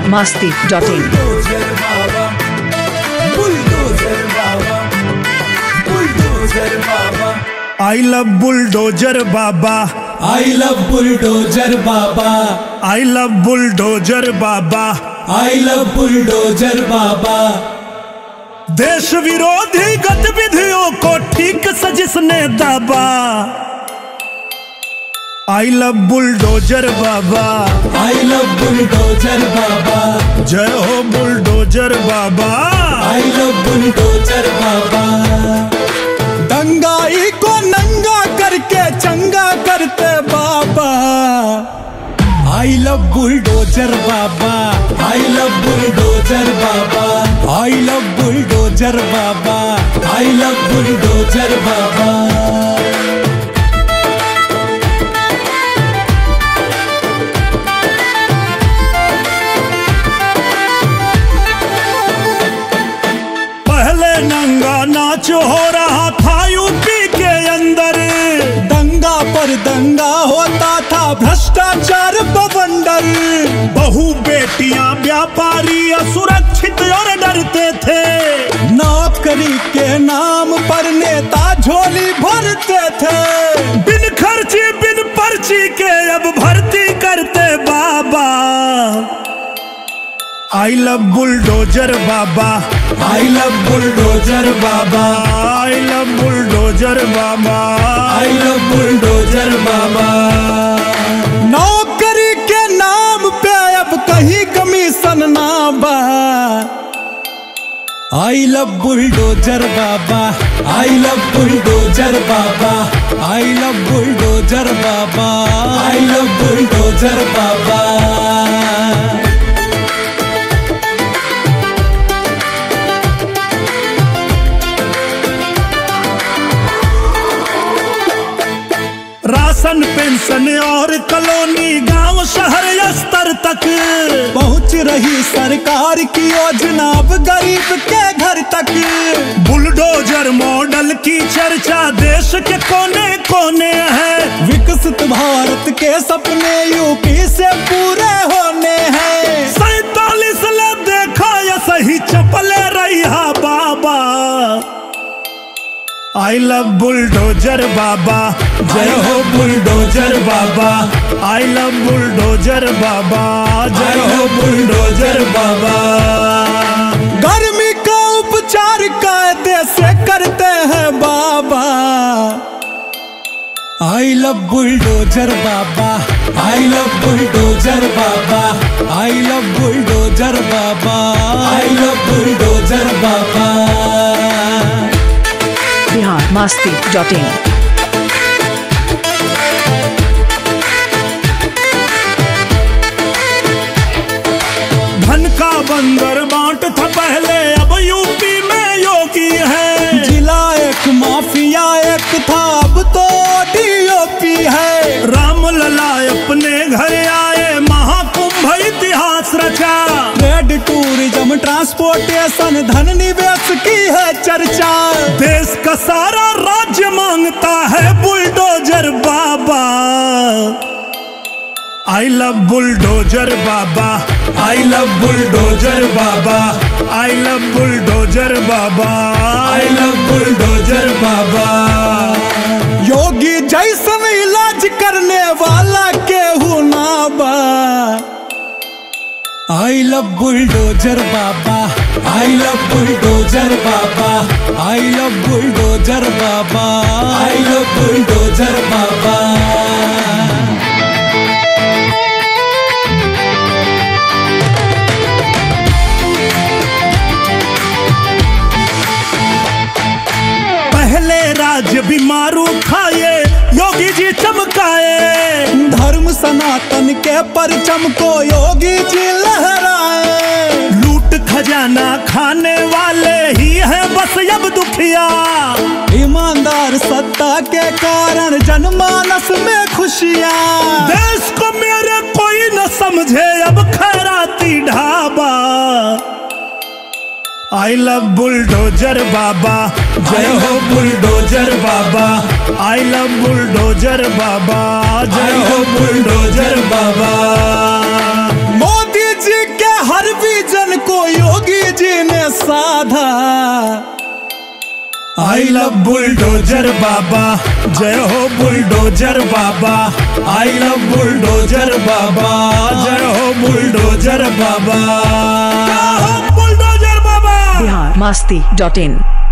biharmasti.in. I love bulldozer Baba. I love bulldozer Baba. I love bulldozer Baba. I love bulldozer Baba. देश विरोधी गतिविधियों को ठीक से जिसने दाबा। I love bulldozer Baba. I love bulldozer Baba. जय हो बुलडोजर बाबा। I love bulldozer Baba. दंगाई को नंगा करके चंगा करते बाबा। I love bulldozer Baba. I love bulldozer Baba. I love bulldozer Baba. I love bulldozer Baba. पहले नंगा नाच हो रहा था यूपी के अंदर। दंगा पर दंगा होता था भ्रष्टाचार बवंडर। बहु बेटियां व्यापारी असुरक्षित और डरते थे। नौकरी के नाम पर नेता झोली भरते थे। बिन खर्ची बिन पर्ची के अब भर्ती करते बाबा। I love bulldozer Baba. I love bulldozer Baba. I love bulldozer Baba. I love bulldozer Baba. नौकरी के नाम पे अब कहीं कमीशन ना बा। I love bulldozer Baba. I love bulldozer Baba. I love bulldozer Baba. I love bulldozer Baba. Ration pension और colony गांव शहर स्तर तक पहुंच रही सरकार की योजना अब गरीब के घर तक। बुलडोजर मॉडल की चर्चा देश के कोने कोने है। विकसित भारत के सपने यूपी से पूरे होने हैं। 47 ले देखा या सही चपले रहा बाबा। I love bulldozer Baba. जय हो बुलडोजर बाबा। I love bulldozer Baba. जय हो बुलडोजर बाबा। गर्मी का उपचार कायदे से करते हैं बाबा। I love bulldozer Baba. I love bulldozer Baba. I love bulldozer Baba. I love bulldozer Baba. biharmasti.in. धन का बंदर बांट था पहले अब यूपी में योगी है। जिला एक माफिया एक था अब तो डीओपी है। राम लला अपने घर आए महाकुंभ इतिहास रचा। ट्रेड टूरिज्म ट्रांसपोर्टेशन धन निवेश की है चर्चा। देश का सारा राज्य मांगता है बुलडोजर बाबा। I love bulldozer Baba. I love bulldozer Baba. I love bulldozer Baba. I love bulldozer Baba. Yogi जैसन इलाज करने वाला केहू ना बा। I love bulldozer Baba. I love bulldozer Baba. I love bulldozer Baba. I love bulldozer Baba. पहले राज्य बीमारू खाए योगी जी चमकाए। धर्म सनातन के परचम को योगी जी लहराए। लूट खजाना खाने वाले ही हैं बस अब दुखिया। ईमानदार सत्ता के कारण जनमानस में खुशियाँ। देश को मेरे कोई न समझे अब खैराती ढाबा। I love bulldozer Baba. जय हो बुलडोजर बाबा। I love bulldozer Baba. जय हो बुलडोजर बाबा। मोदी जी के हर साधा। आई लव बुलडोजर बाबा, जय हो बुलडोजर बाबा। आई लव बुलडोजर बाबा, जय हो बुलडोजर बाबा। जय हो बुलडोजर बाबा। biharmasti.in